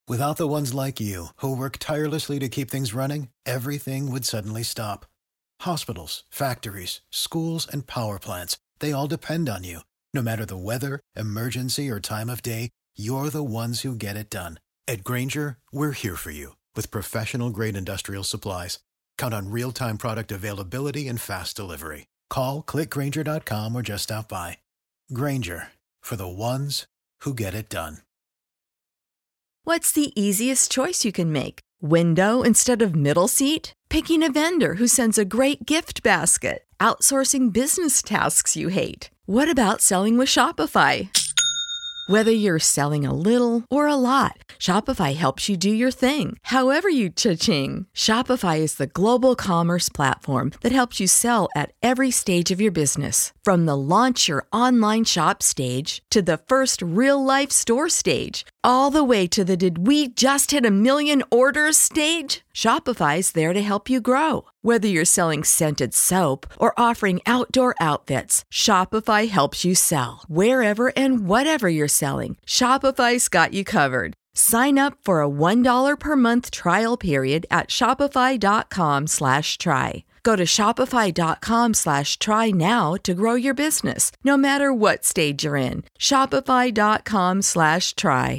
Without the ones like you, who work tirelessly to keep things running, everything would suddenly stop. Hospitals, factories, schools, and power plants, they all depend on you. No matter the weather, emergency, or time of day, you're the ones who get it done. At Grainger, we're here for you with professional-grade industrial supplies. Count on real-time product availability and fast delivery. Call, click Grainger.com, or just stop by. Grainger, for the ones who get it done. What's the easiest choice you can make? Window instead of middle seat? Picking a vendor who sends a great gift basket? Outsourcing business tasks you hate? What about selling with Shopify? Whether you're selling a little or a lot, Shopify helps you do your thing, however you cha-ching. Shopify is the global commerce platform that helps you sell at every stage of your business. From the launch your online shop stage to the first real-life store stage, all the way to the did we just hit 1 million orders stage. Shopify's there to help you grow. Whether you're selling scented soap or offering outdoor outfits, Shopify helps you sell. Wherever and whatever you're selling, Shopify's got you covered. Sign up for a $1 per month trial period at shopify.com/try. Go to shopify.com/try now to grow your business, no matter what stage you're in. Shopify.com/try.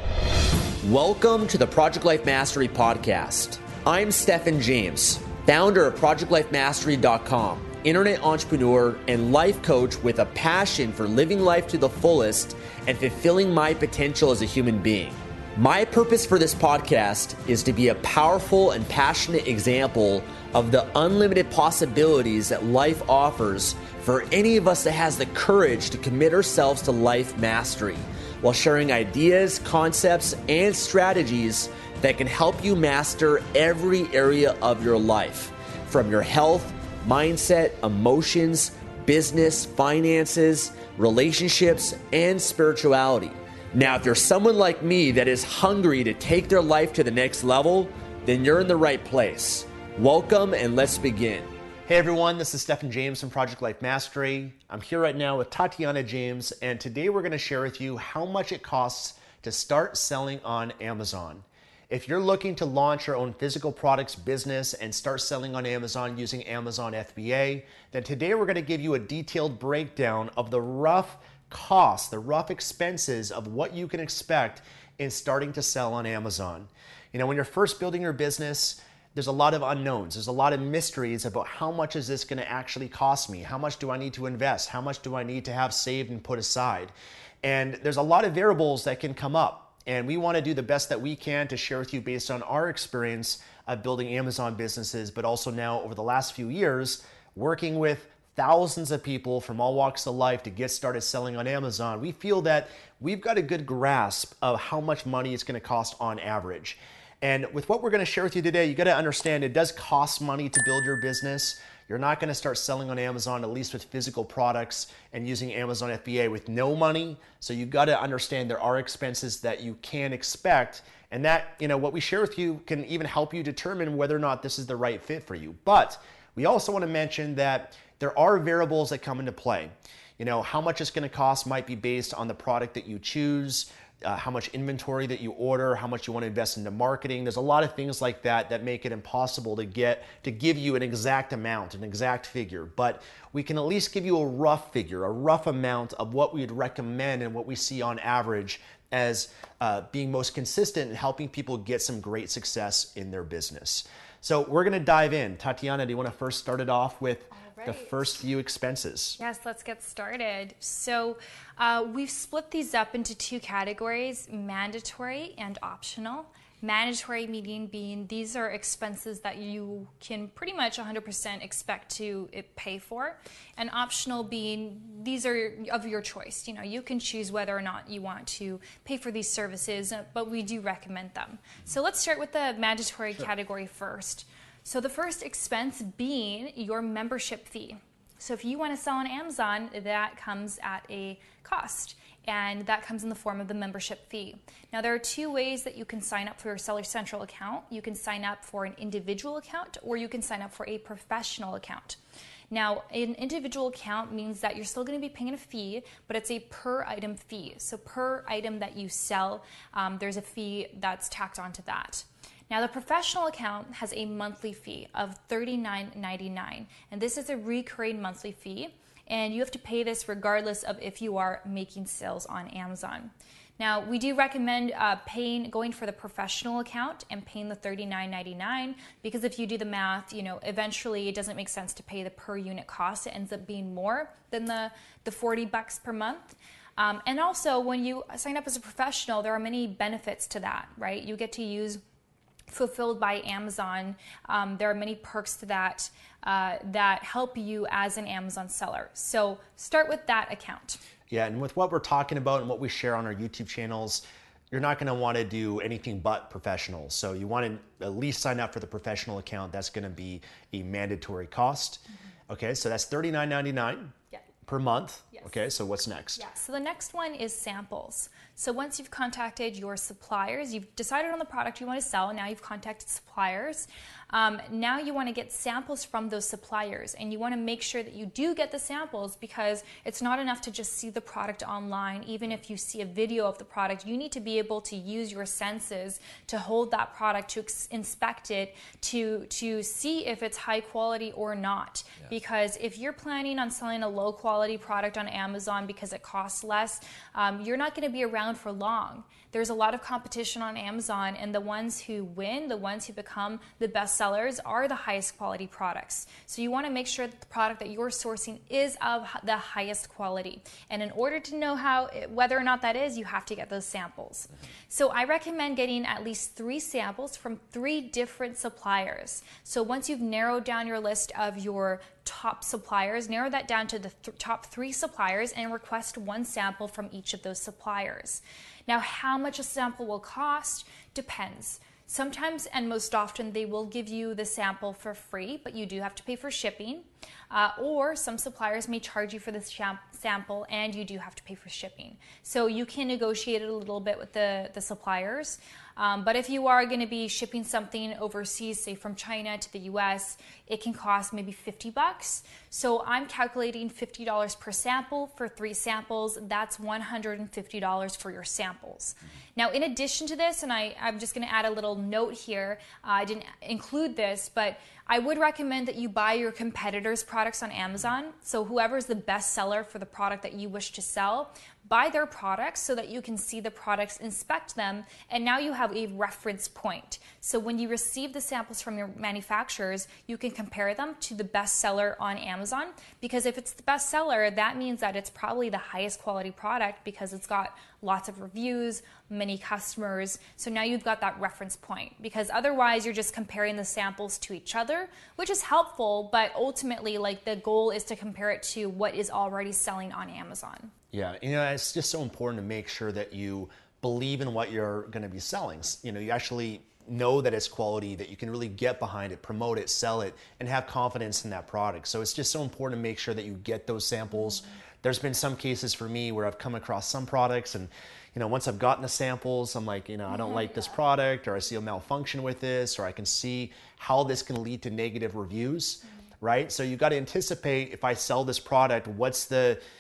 Welcome to the Project Life Mastery Podcast. I'm Stephen James, founder of ProjectLifeMastery.com, internet entrepreneur and life coach with a passion for living life to the fullest and fulfilling my potential as a human being. My purpose for this podcast is to be a powerful and passionate example of the unlimited possibilities that life offers for any of us that has the courage to commit ourselves to life mastery, while sharing ideas, concepts, and strategies that can help you master every area of your life, from your health, mindset, emotions, business, finances, relationships, and spirituality. Now, if you're someone like me that is hungry to take their life to the next level, then you're in the right place. Welcome, and let's begin. Hey everyone, this is Stephen James from Project Life Mastery. I'm here right now with Tatiana James, and today we're going to share with you how much it costs to start selling on Amazon. If you're looking to launch your own physical products business and start selling on Amazon using Amazon FBA, then today we're going to give you a detailed breakdown of the rough costs, the rough expenses of what you can expect in starting to sell on Amazon. You know, when you're first building your business, there's a lot of unknowns. There's a lot of mysteries about how much is this going to actually cost me? How much do I need to invest? How much do I need to have saved and put aside? And there's a lot of variables that can come up. And we want to do the best that we can to share with you based on our experience of building Amazon businesses, but also now over the last few years, working with thousands of people from all walks of life to get started selling on Amazon. We feel that we've got a good grasp of how much money it's going to cost on average. And with what we're going to share with you today, you got to understand it does cost money to build your business. You're not going to start selling on Amazon, at least with physical products and using Amazon FBA with no money. So you got to understand there are expenses that you can expect. And that, you know, what we share with you can even help you determine whether or not this is the right fit for you. But we also want to mention that there are variables that come into play. You know, how much it's going to cost might be based on the product that you choose, how much inventory that you order, how much you want to invest into marketing. There's a lot of things like that that make it impossible to give you an exact amount, an exact figure. But we can at least give you a rough figure, a rough amount of what we'd recommend and what we see on average as being most consistent in helping people get some great success in their business. So we're going to dive in. Tatiana, do you want to first start it off with the first few expenses? Yes, let's get started. So we've split these up into two categories, mandatory and optional. Mandatory meaning being these are expenses that you can pretty much 100% expect to pay for, and optional being these are of your choice. You know, you can choose whether or not you want to pay for these services, but we do recommend them. So let's start with the mandatory category first. So the first expense being your membership fee. So if you want to sell on Amazon, that comes at a cost, and that comes in the form of the membership fee. Now there are two ways that you can sign up for your Seller Central account. You can sign up for an individual account, or you can sign up for a professional account. Now, an individual account means that you're still going to be paying a fee, but it's a per item fee. So per item that you sell, there's a fee that's tacked onto that. Now, the professional account has a monthly fee of $39.99, and this is a recurring monthly fee, and you have to pay this regardless of if you are making sales on Amazon. Now, we do recommend going for the professional account and paying the $39.99 because if you do the math, eventually it doesn't make sense to pay the per unit cost. It ends up being more than the $40 per month. And also, when you sign up as a professional, there are many benefits to that, right? You get to use Fulfilled by Amazon. There are many perks to that that help you as an Amazon seller. So start with that account. Yeah, and with what we're talking about and what we share on our YouTube channels, you're not going to want to do anything but professional. So you want to at least sign up for the professional account. That's going to be a mandatory cost. Mm-hmm. Okay, so that's $39.99 per month. Yes. Okay, so what's next? Yeah, so the next one is samples. So once you've contacted your suppliers, you've decided on the product you want to sell, now you've contacted suppliers. Now you want to get samples from those suppliers, and you want to make sure that you do get the samples because it's not enough to just see the product online. Even if you see a video of the product, you need to be able to use your senses to hold that product, to inspect it, to see if it's high quality or not. Yeah. Because if you're planning on selling a low quality product on Amazon because it costs less, you're not going to be around for long. There's a lot of competition on Amazon, and the ones who win, the ones who become the best sellers are the highest quality products. So you want to make sure that the product that you're sourcing is of the highest quality. And in order to know whether or not that is, you have to get those samples. So I recommend getting at least 3 samples from 3 different suppliers. So once you've narrowed down your list of your top suppliers, narrow that down to the top 3 suppliers and request 1 sample from each of those suppliers. Now, how much a sample will cost depends. Sometimes and most often they will give you the sample for free, but you do have to pay for shipping. Or some suppliers may charge you for the sample and you do have to pay for shipping. So you can negotiate it a little bit with the suppliers. But if you are going to be shipping something overseas, say from China to the US, it can cost maybe $50. So I'm calculating $50 per sample for 3 samples. That's $150 for your samples. Now, in addition to this, and I'm just going to add a little note here, I didn't include this, but I would recommend that you buy your competitors' products on Amazon. So whoever's the best seller for the product that you wish to sell, buy their products so that you can see the products, inspect them, and now you have a reference point. So when you receive the samples from your manufacturers, you can compare them to the best seller on Amazon, because if it's the best seller, that means that it's probably the highest quality product because it's got lots of reviews, many customers. So now you've got that reference point, because otherwise you're just comparing the samples to each other, which is helpful, but ultimately the goal is to compare it to what is already selling on Amazon. Yeah, it's just so important to make sure that you believe in what you're going to be selling. You actually know that it's quality, that you can really get behind it, promote it, sell it, and have confidence in that product. So it's just so important to make sure that you get those samples. Mm-hmm. There's been some cases for me where I've come across some products and once I've gotten the samples, I'm like, I don't like this product, or I see a malfunction with this, or I can see how this can lead to negative reviews, right? So you got to anticipate, if I sell this product, what's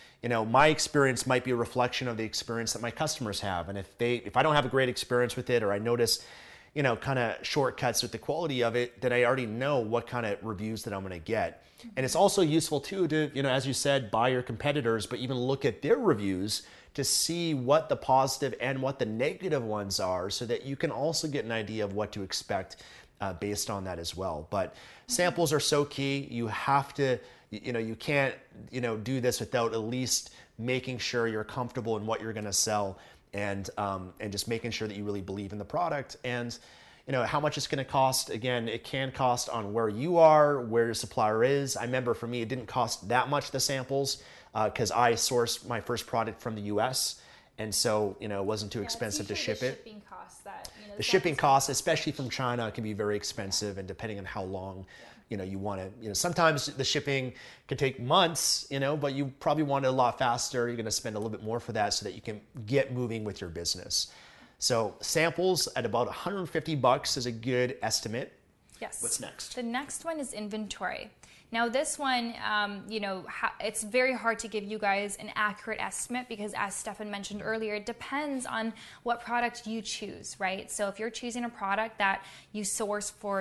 my experience might be a reflection of the experience that my customers have. And if I don't have a great experience with it, or I notice, kind of shortcuts with the quality of it, then I already know what kind of reviews that I'm going to get. And it's also useful too to, as you said, buy your competitors, but even look at their reviews to see what the positive and what the negative ones are, so that you can also get an idea of what to expect based on that as well. But samples are so key. You have to, you can't, do this without at least making sure you're comfortable in what you're going to sell, and just making sure that you really believe in the product. And how much it's going to cost. Again, it can cost on where you are, where your supplier is. I remember for me, it didn't cost that much, the samples, because I sourced my first product from the US. And so, it wasn't too expensive to ship it. Shipping costs the shipping costs, especially from China, can be very expensive, and depending on how long, you want to, sometimes the shipping can take months, but you probably want it a lot faster. You're going to spend a little bit more for that so that you can get moving with your business. So samples at about $150 is a good estimate. Yes. What's next? The next one is inventory. Now this one, it's very hard to give you guys an accurate estimate because as Stefan mentioned earlier, it depends on what product you choose, right? So if you're choosing a product that you source for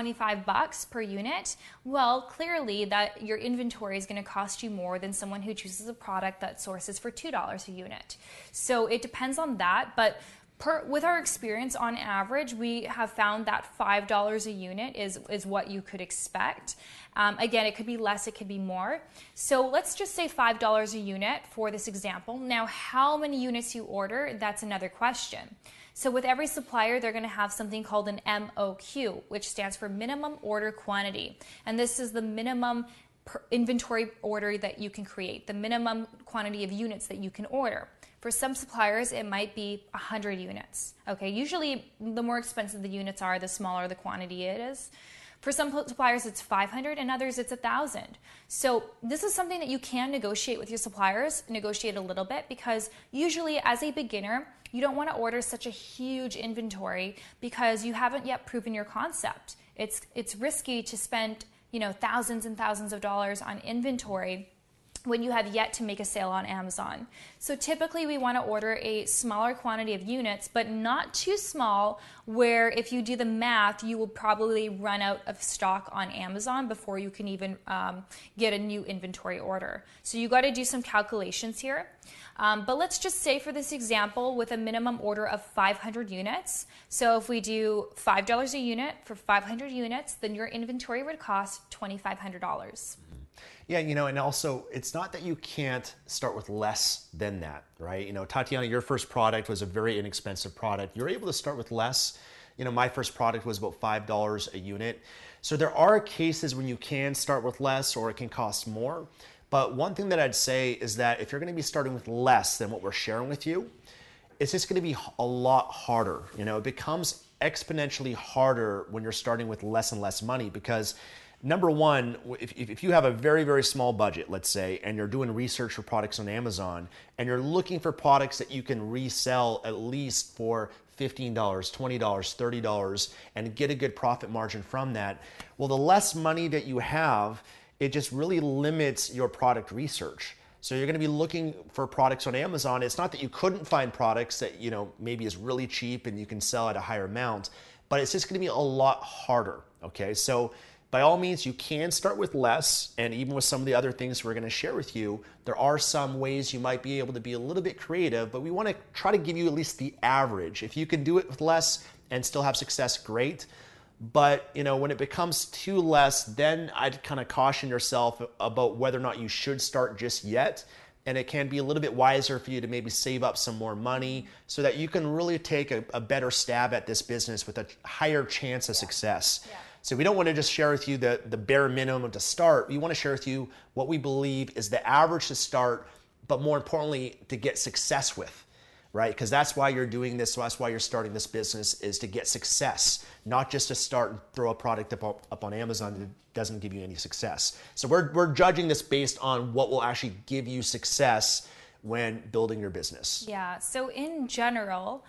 $25 per unit, well, clearly that your inventory is going to cost you more than someone who chooses a product that sources for $2 a unit. So it depends on that, but with our experience, on average, we have found that $5 a unit is what you could expect. Again, it could be less, it could be more. So let's just say $5 a unit for this example. Now, how many units you order, that's another question. So with every supplier, they're going to have something called an MOQ, which stands for minimum order quantity. And this is the minimum inventory order that you can create, the minimum quantity of units that you can order. For some suppliers, it might be 100 units. Okay, usually the more expensive the units are, the smaller the quantity it is. For some suppliers, it's 500, and others, it's 1,000. So this is something that you can negotiate with your suppliers, negotiate a little bit, because usually as a beginner, you don't want to order such a huge inventory because you haven't yet proven your concept. It's risky to spend, thousands and thousands of dollars on inventory when you have yet to make a sale on Amazon. So typically we want to order a smaller quantity of units, but not too small where if you do the math, you will probably run out of stock on Amazon before you can even get a new inventory order. So you got to do some calculations here. But let's just say for this example with a minimum order of 500 units. So if we do $5 a unit for 500 units, then your inventory would cost $2,500. Yeah, and also it's not that you can't start with less than that, right? Tatiana, your first product was a very inexpensive product. You're able to start with less. My first product was about $5 a unit. So there are cases when you can start with less or it can cost more. But one thing that I'd say is that if you're going to be starting with less than what we're sharing with you, it's just going to be a lot harder. It becomes exponentially harder when you're starting with less and less money because number one, if you have a very, very small budget, let's say, and you're doing research for products on Amazon, and you're looking for products that you can resell at least for $15, $20, $30, and get a good profit margin from that, well, the less money that you have, it just really limits your product research. So you're going to be looking for products on Amazon. It's not that you couldn't find products that, maybe is really cheap and you can sell at a higher amount, but it's just going to be a lot harder, okay? So by all means, you can start with less, and even with some of the other things we're going to share with you, there are some ways you might be able to be a little bit creative, but we want to try to give you at least the average. If you can do it with less and still have success, great. But when it becomes too less, then I'd kind of caution yourself about whether or not you should start just yet. And it can be a little bit wiser for you to maybe save up some more money so that you can really take a better stab at this business with a higher chance of success. Yeah. So we don't want to just share with you the bare minimum to start. We want to share with you what we believe is the average to start, but more importantly, to get success with, right? Because that's why you're doing this. So that's why you're starting this business, is to get success, not just to start and throw a product up on Amazon that doesn't give you any success. So we're judging this based on what will actually give you success when building your business. Yeah, so in general,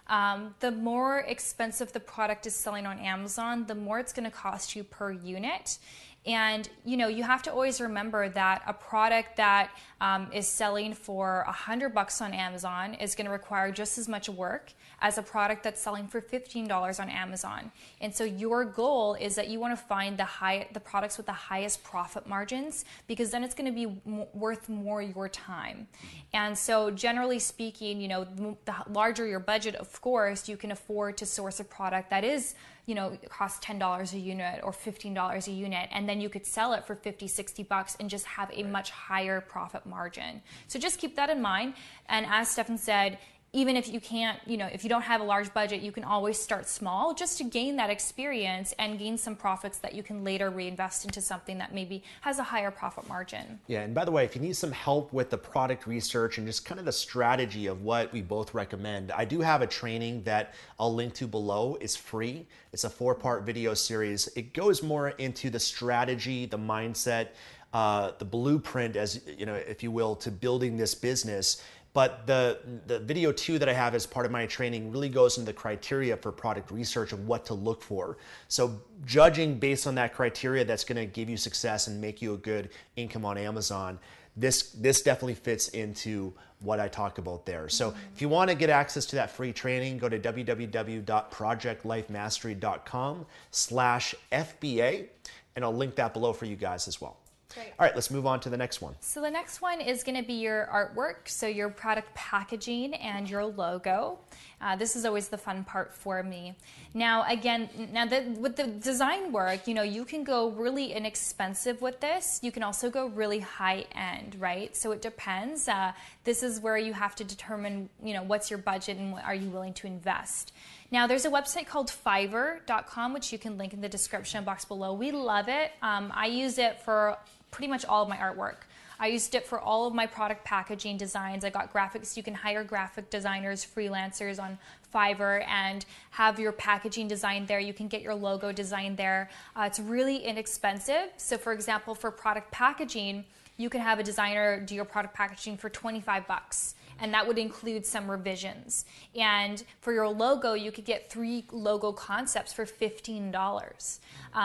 the more expensive the product is selling on Amazon, the more it's going to cost you per unit. And, you have to always remember that a product that is selling for $100 on Amazon is going to require just as much work as a product that's selling for $15 on Amazon. And so your goal is that you want to find the products with the highest profit margins, because then it's going to be worth more your time. And so generally speaking, the larger your budget, of course, you can afford to source a product that is, it costs $10 a unit or $15 a unit, and then you could sell it for $50-$60 and just have a much higher profit margin. So just keep that in mind. And as Stefan said, even if you can't, if you don't have a large budget, you can always start small just to gain that experience and gain some profits that you can later reinvest into something that maybe has a higher profit margin. Yeah, and by the way, if you need some help with the product research and just kind of the strategy of what we both recommend, I do have a training that I'll link to below. It's free. It's a 4-part video series. It goes more into the strategy, the mindset, the blueprint, as if you will, to building this business But the video 2 that I have as part of my training really goes into the criteria for product research and what to look for. So judging based on that criteria, that's going to give you success and make you a good income on Amazon. This definitely fits into what I talk about there. So if you want to get access to that free training, go to www.projectlifemastery.com/FBA, and I'll link that below for you guys as well. Great. All right, let's move on to the next one. So the next one is going to be your artwork, so your product packaging and your logo. This is always the fun part for me. Now, again, with the design work, you can go really inexpensive with this. You can also go really high end, right? So it depends. This is where you have to determine, what's your budget and what are you willing to invest. Now, there's a website called Fiverr.com, which you can link in the description box below. We love it. I use it for pretty much all of my artwork. I used it for all of my product packaging designs. I got graphics. You can hire graphic designers, freelancers on Fiverr and have your packaging designed there. You can get your logo designed there. It's really inexpensive. So for example, for product packaging, you can have a designer do your product packaging for 25 bucks. And that would include some revisions. And for your logo, you could get 3 logo concepts for $15.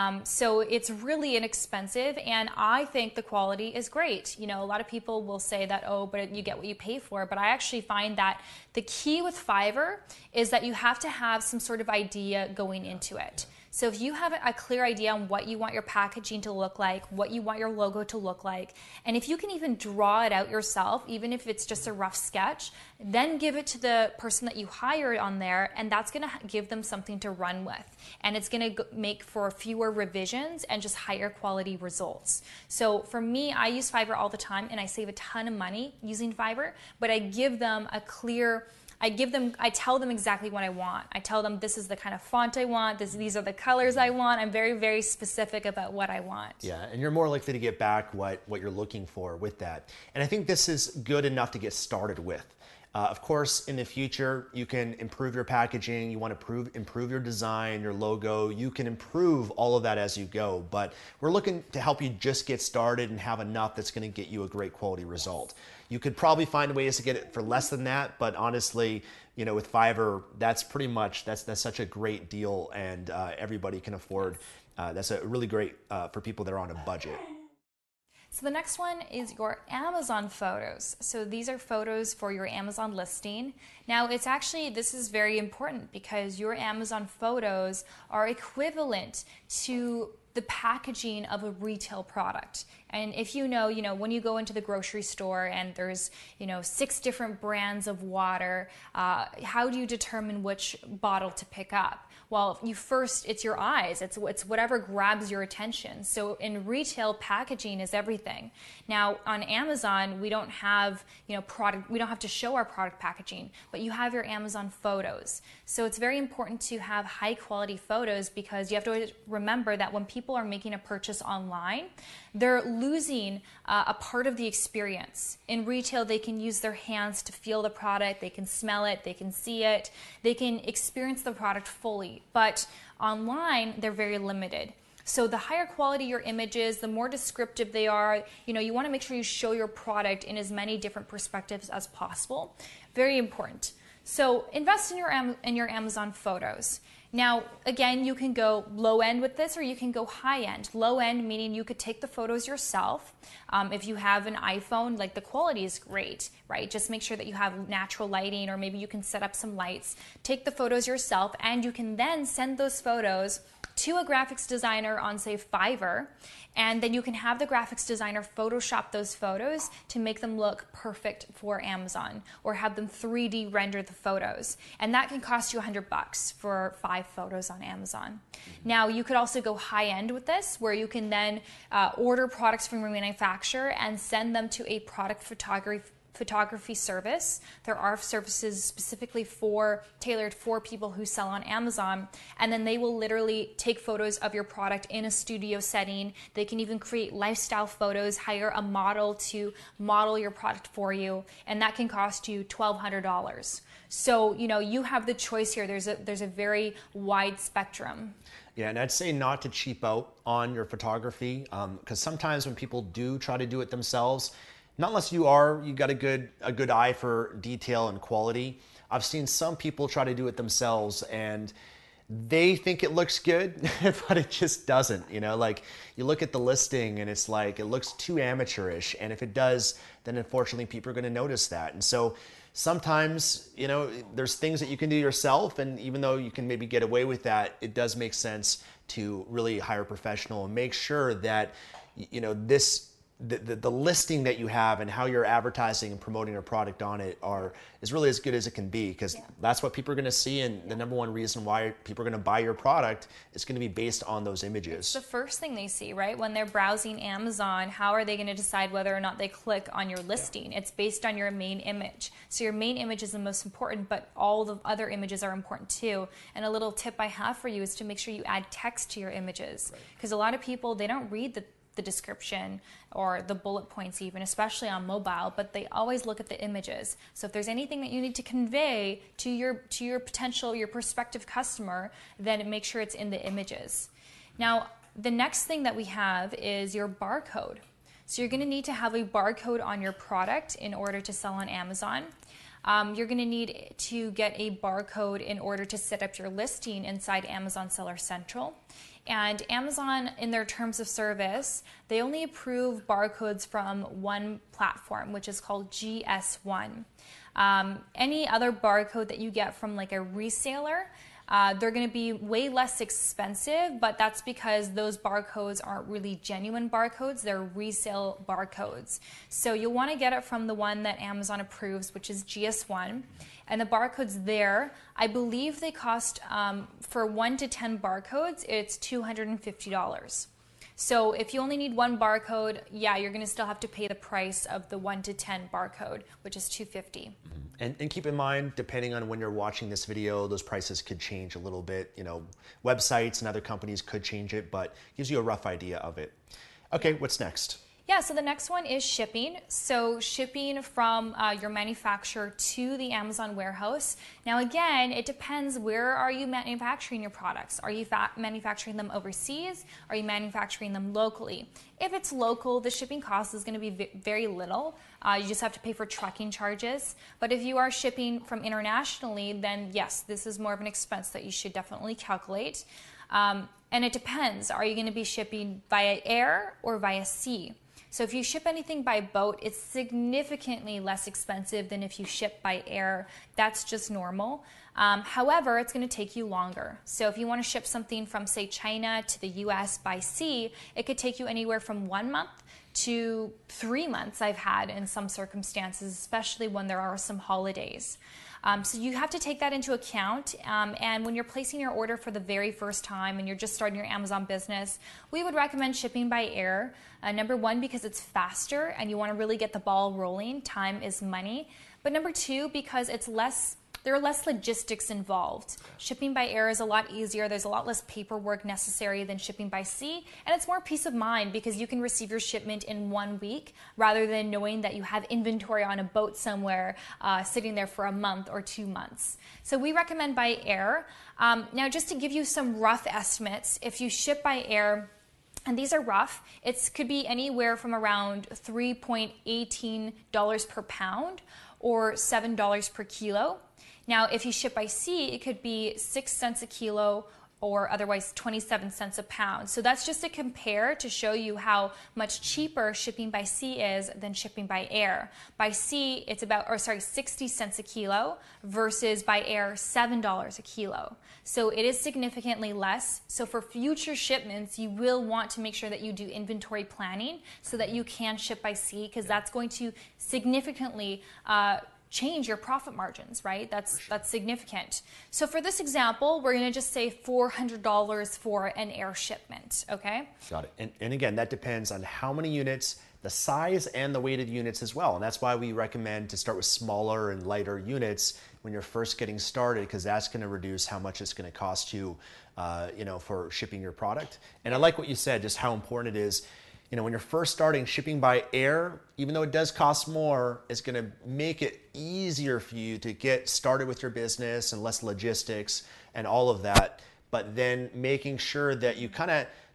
So it's really inexpensive, and I think the quality is great. A lot of people will say that, oh, but you get what you pay for. But I actually find that the key with Fiverr is that you have to have some sort of idea going into it. So if you have a clear idea on what you want your packaging to look like, what you want your logo to look like, and if you can even draw it out yourself, even if it's just a rough sketch, then give it to the person that you hired on there, and that's going to give them something to run with. And it's going to make for fewer revisions and just higher quality results. So for me, I use Fiverr all the time, and I save a ton of money using Fiverr, but I give them a clear I tell them exactly what I want. I tell them this is the kind of font I want, these are the colors I want. I'm very, very specific about what I want. Yeah, and you're more likely to get back what you're looking for with that. And I think this is good enough to get started with. Of course, in the future, you can improve your packaging, you want to improve your design, your logo, you can improve all of that as you go, but we're looking to help you just get started and have enough that's going to get you a great quality result. You could probably find ways to get it for less than that, but honestly, with Fiverr, that's pretty much, that's such a great deal, and everybody can afford. That's a really great for people that are on a budget. So the next one is your Amazon photos. So these are photos for your Amazon listing. Now this is very important because your Amazon photos are equivalent to the packaging of a retail product. And if when you go into the grocery store and there's 6 different brands of water, how do you determine which bottle to pick up? Well, it's your eyes. It's whatever grabs your attention. So in retail, packaging is everything. Now on Amazon, we don't have we don't have to show our product packaging, but you have your Amazon photos. So it's very important to have high quality photos because you have to remember that when people are making a purchase online, they're losing a part of the experience. In retail, they can use their hands to feel the product, they can smell it, they can see it, they can experience the product fully. But online, they're very limited. So the higher quality your images, the more descriptive they are, you want to make sure you show your product in as many different perspectives as possible. Very important. So invest in your Amazon photos. Now, again, you can go low end with this or you can go high end. Low end meaning you could take the photos yourself. If you have an iPhone, the quality is great, right? Just make sure that you have natural lighting or maybe you can set up some lights. Take the photos yourself and you can then send those photos to a graphics designer on, say, Fiverr, and then you can have the graphics designer Photoshop those photos to make them look perfect for Amazon or have them 3D render the photos. And that can cost you $100 for 5 photos on Amazon. Now, you could also go high end with this where you can then order products from your manufacturer and send them to a product photography service. There are services specifically tailored for people who sell on Amazon, and then they will literally take photos of your product in a studio setting. They can even create lifestyle photos, hire a model to model your product for you, and that can cost you $1,200. So, you have the choice here. There's a very wide spectrum. Yeah, and I'd say not to cheap out on your photography because sometimes when people do try to do it themselves, Not unless you got a good eye for detail and quality. I've seen some people try to do it themselves and they think it looks good, but it just doesn't. Like you look at the listing and it's like it looks too amateurish, and if it does, then unfortunately people are going to notice that. And so sometimes, there's things that you can do yourself, and even though you can maybe get away with that, it does make sense to really hire a professional and make sure that the listing that you have and how you're advertising and promoting your product on it is really as good as it can be, because that's what people are going to see, and the number one reason why people are going to buy your product is going to be based on those images. It's the first thing they see, right? When they're browsing Amazon, how are they going to decide whether or not they click on your listing? It's based on your main image. So your main image is the most important, but all the other images are important too. And a little tip I have for you is to make sure you add text to your images, because a lot of people, they don't read the description or the bullet points even, especially on mobile, but they always look at the images. So if there's anything that you need to convey to your prospective customer, then make sure it's in the images. Now, the next thing that we have is your barcode. So you're going to need to have a barcode on your product in order to sell on Amazon. You're going to need to get a barcode in order to set up your listing inside Amazon Seller Central. And Amazon, in their terms of service, they only approve barcodes from one platform, which is called GS1. Any other barcode that you get from like a reseller, they're going to be way less expensive, but that's because those barcodes aren't really genuine barcodes, they're resale barcodes. So you'll want to get it from the one that Amazon approves, which is GS1. And the barcodes there, I believe they cost, for 1 to 10 barcodes, it's $250. So if you only need one barcode, you're going to still have to pay the price of the 1 to 10 barcode, which is $250. And keep in mind, depending on when you're watching this video, those prices could change a little bit. Websites and other companies could change it, but it gives you a rough idea of it. Okay, what's next? Yeah, so the next one is shipping. So shipping from your manufacturer to the Amazon warehouse. Now again, it depends, where are you manufacturing your products? Are you manufacturing them overseas? Are you manufacturing them locally? If it's local, the shipping cost is going to be very little. You just have to pay for trucking charges. But if you are shipping from internationally, then yes, this is more of an expense that you should definitely calculate. And it depends. Are you going to be shipping via air or via sea? So if you ship anything by boat, it's significantly less expensive than if you ship by air. That's just normal. However, it's going to take you longer. So if you want to ship something from, say, China to the US by sea, it could take you anywhere from 1 month to 3 months I've had in some circumstances, especially when there are some holidays. So you have to take that into account, and when you're placing your order for the very first time and you're just starting your Amazon business, we would recommend shipping by air. Number one, because it's faster and you want to really get the ball rolling. Time is money. But number two, because there are less logistics involved. Shipping by air is a lot easier. There's a lot less paperwork necessary than shipping by sea. And it's more peace of mind because you can receive your shipment in 1 week rather than knowing that you have inventory on a boat somewhere sitting there for a month or 2 months. So we recommend by air. Now, just to give you some rough estimates, if you ship by air, and these are rough, it could be anywhere from around $3.18 per pound or $7 per kilo. Now, if you ship by sea, it could be 6 cents a kilo or otherwise 27 cents a pound. So that's just to compare to show you how much cheaper shipping by sea is than shipping by air. By sea, it's 60 cents a kilo versus by air, $7 a kilo. So it is significantly less. So for future shipments, you will want to make sure that you do inventory planning so that you can ship by sea, because that's going to significantly change your profit margins, right? That's significant. So for this example, we're going to just say $400 for an air shipment, okay? Got it. And again, that depends on how many units, the size and the weight of units as well. And that's why we recommend to start with smaller and lighter units when you're first getting started, because that's going to reduce how much it's going to cost you, for shipping your product. And I like what you said, just how important it is. When you're first starting, shipping by air, even though it does cost more, it's going to make it easier for you to get started with your business and less logistics and all of that. But then making sure that you kind of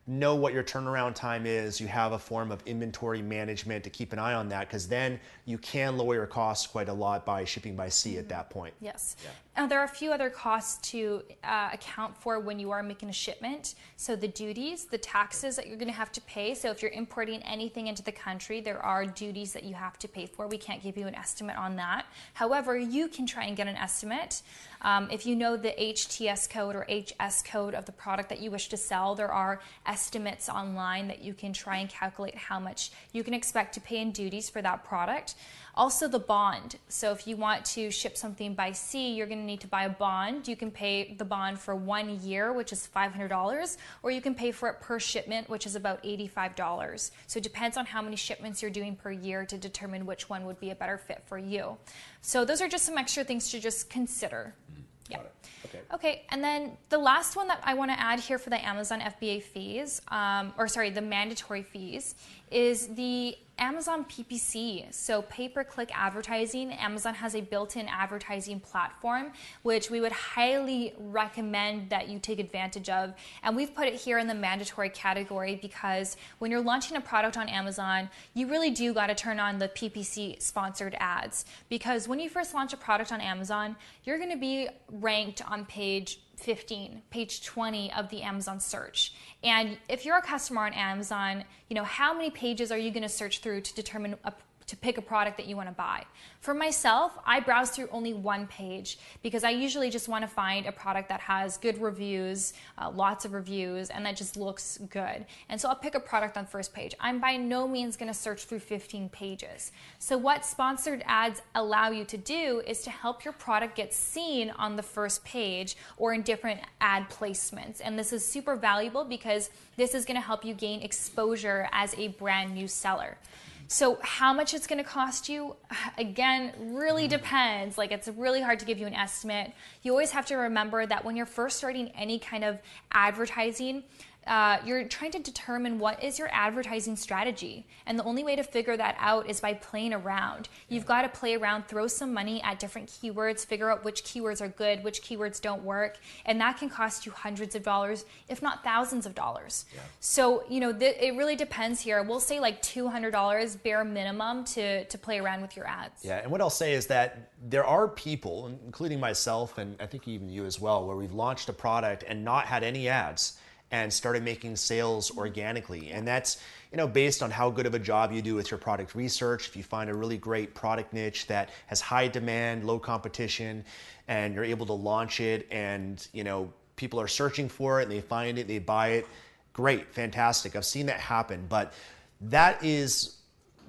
know what your turnaround time is. You have a form of inventory management to keep an eye on that, because then you can lower your costs quite a lot by shipping by sea at that point. Yes. Yeah. There are a few other costs to account for when you are making a shipment. So the duties, the taxes that you're going to have to pay. So if you're importing anything into the country, there are duties that you have to pay for. We can't give you an estimate on that. However, you can try and get an estimate. If you know the HTS code or HS code of the product that you wish to sell, there are estimates online that you can try and calculate how much you can expect to pay in duties for that product. Also the bond. So if you want to ship something by sea, you're going to need to buy a bond. You can pay the bond for 1 year, which is $500, or you can pay for it per shipment, which is about $85. So it depends on how many shipments you're doing per year to determine which one would be a better fit for you. So those are just some extra things to just consider. Yeah. Okay, and then the last one that I want to add here for the Amazon FBA fees, the mandatory fees, is the Amazon PPC, so pay-per-click advertising. Amazon has a built-in advertising platform, which we would highly recommend that you take advantage of. And we've put it here in the mandatory category because when you're launching a product on Amazon, you really do got to turn on the PPC sponsored ads. Because when you first launch a product on Amazon, you're going to be ranked on page 15, page 20 of the Amazon search. And if you're a customer on Amazon, how many pages are you going to search through to determine to pick a product that you want to buy? For myself, I browse through only one page because I usually just want to find a product that has good reviews, lots of reviews, and that just looks good. And so I'll pick a product on first page. I'm by no means going to search through 15 pages. So what sponsored ads allow you to do is to help your product get seen on the first page or in different ad placements. And this is super valuable because this is going to help you gain exposure as a brand new seller. So how much it's going to cost you, again, really depends. It's really hard to give you an estimate. You always have to remember that when you're first starting any kind of advertising, you're trying to determine what is your advertising strategy. And the only way to figure that out is by playing around. You've got to play around, throw some money at different keywords, figure out which keywords are good, which keywords don't work. And that can cost you hundreds of dollars, if not thousands of dollars. Yeah. So, it really depends here. We'll say $200 bare minimum to play around with your ads. Yeah, and what I'll say is that there are people, including myself, and I think even you as well, where we've launched a product and not had any ads and started making sales organically. And that's, based on how good of a job you do with your product research. If you find a really great product niche that has high demand, low competition, and you're able to launch it and, people are searching for it and they find it, they buy it, great, fantastic. I've seen that happen, but that is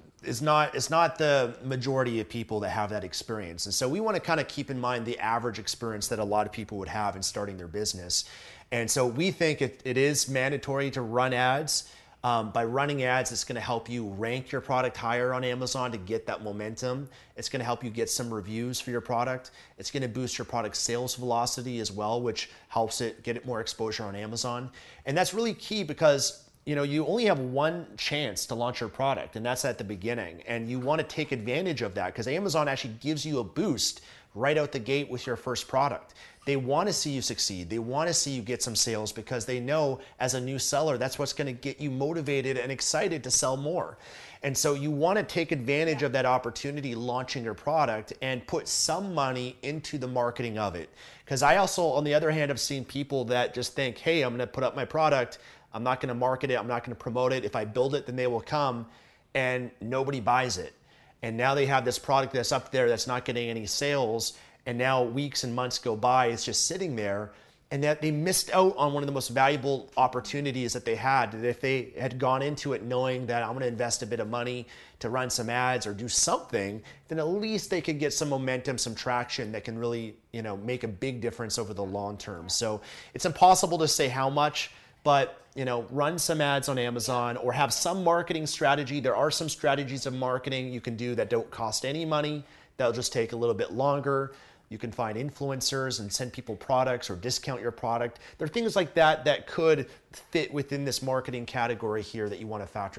not the majority of people that have that experience. And so we want to kind of keep in mind the average experience that a lot of people would have in starting their business. And so we think it is mandatory to run ads. By running ads, it's going to help you rank your product higher on Amazon to get that momentum. It's going to help you get some reviews for your product. It's going to boost your product sales velocity as well, which helps it get it more exposure on Amazon. And that's really key because you only have one chance to launch your product, and that's at the beginning. And you want to take advantage of that because Amazon actually gives you a boost right out the gate with your first product. They want to see you succeed. They want to see you get some sales because they know as a new seller, that's what's going to get you motivated and excited to sell more. And so you want to take advantage of that opportunity launching your product and put some money into the marketing of it. Because I also, on the other hand, have seen people that just think, hey, I'm going to put up my product. I'm not going to market it. I'm not going to promote it. If I build it, then they will come, and nobody buys it. And now they have this product that's up there that's not getting any sales. And now weeks and months go by, it's just sitting there, and that they missed out on one of the most valuable opportunities that they had. That if they had gone into it knowing that I'm going to invest a bit of money to run some ads or do something, then at least they could get some momentum, some traction that can really, make a big difference over the long term. So it's impossible to say how much, but run some ads on Amazon or have some marketing strategy. There are some strategies of marketing you can do that don't cost any money. That'll just take a little bit longer. You can find influencers and send people products or discount your product. There are things like that that could fit within this marketing category here that you want to factor in.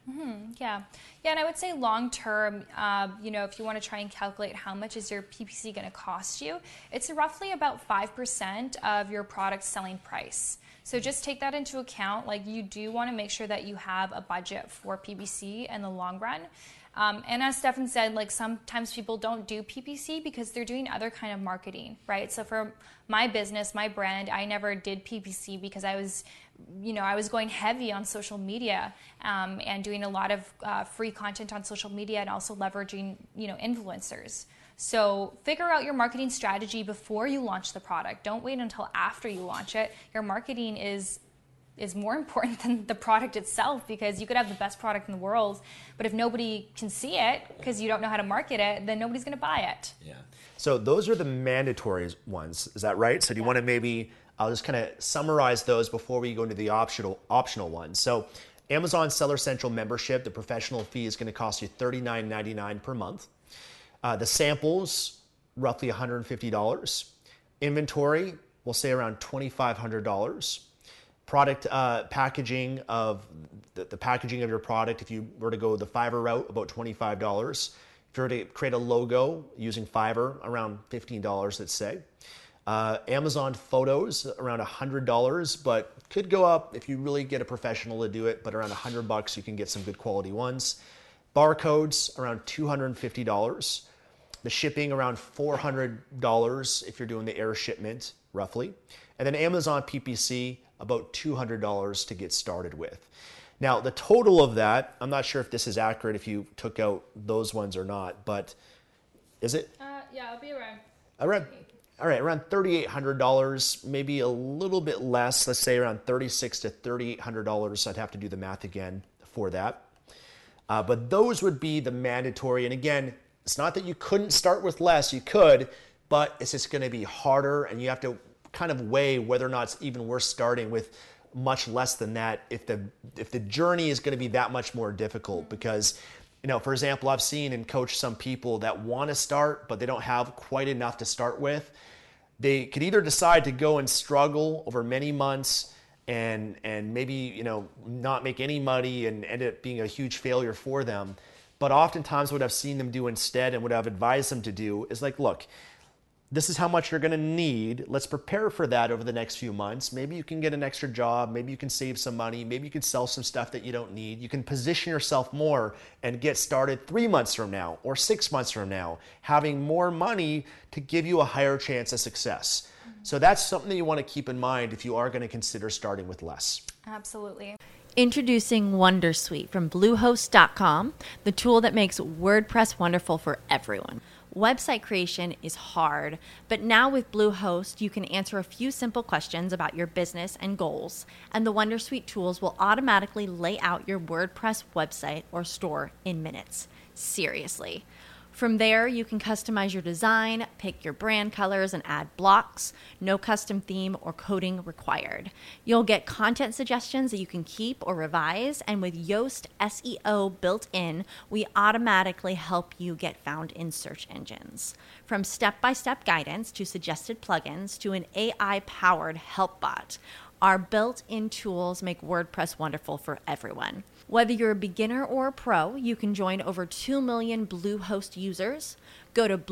Yeah, and I would say long term, if you want to try and calculate how much is your PPC going to cost you, it's roughly about 5% of your product selling price. So just take that into account. Like, you do want to make sure that you have a budget for PPC in the long run. And as Stefan said, like, sometimes people don't do PPC because they're doing other kind of marketing, right? So for my business, my brand, I never did PPC because I was going heavy on social media and doing a lot of free content on social media and also leveraging, influencers. So figure out your marketing strategy before you launch the product. Don't wait until after you launch it. Your marketing is more important than the product itself, because you could have the best product in the world, but if nobody can see it because you don't know how to market it, then nobody's going to buy it. Yeah. So those are the mandatory ones. Is that right? So do you want to maybe, I'll just kind of summarize those before we go into the optional ones. So Amazon Seller Central membership, the professional fee is going to cost you $39.99 per month. The samples, roughly $150. Inventory, we'll say around $2,500. Product packaging of the packaging of your product, if you were to go the Fiverr route, about $25. If you were to create a logo using Fiverr, around $15, let's say. Amazon photos, around $100, but could go up if you really get a professional to do it, but around $100 you can get some good quality ones. Barcodes, around $250. The shipping, around $400 if you're doing the air shipment, roughly. And then Amazon PPC, about $200 to get started with. Now, the total of that, I'm not sure if this is accurate if you took out those ones or not, but is it? Yeah, it'll be around. Around $3,800, maybe a little bit less, let's say around $3,600 to $3,800. I'd have to do the math again for that. But those would be the mandatory. And again, it's not that you couldn't start with less, you could, but it's just going to be harder, and you have to kind of weigh whether or not it's even worth starting with much less than that if the journey is going to be that much more difficult. Because, for example, I've seen and coached some people that want to start, but they don't have quite enough to start with. They could either decide to go and struggle over many months and maybe, not make any money and end up being a huge failure for them. But oftentimes what I've seen them do instead, and what I've advised them to do, is like, look, this is how much you're going to need. Let's prepare for that over the next few months. Maybe you can get an extra job. Maybe you can save some money. Maybe you can sell some stuff that you don't need. You can position yourself more and get started 3 months from now or 6 months from now, having more money to give you a higher chance of success. So that's something that you want to keep in mind if you are going to consider starting with less. Absolutely. Introducing Wondersuite from Bluehost.com, the tool that makes WordPress wonderful for everyone. Website creation is hard, but now with Bluehost, you can answer a few simple questions about your business and goals, and the Wondersuite tools will automatically lay out your WordPress website or store in minutes. Seriously. From there, you can customize your design, pick your brand colors, and add blocks. No custom theme or coding required. You'll get content suggestions that you can keep or revise, and with Yoast SEO built in, we automatically help you get found in search engines. From step-by-step guidance to suggested plugins to an AI-powered help bot, our built-in tools make WordPress wonderful for everyone. Whether you're a beginner or a pro, you can join over 2 million Bluehost users. Go to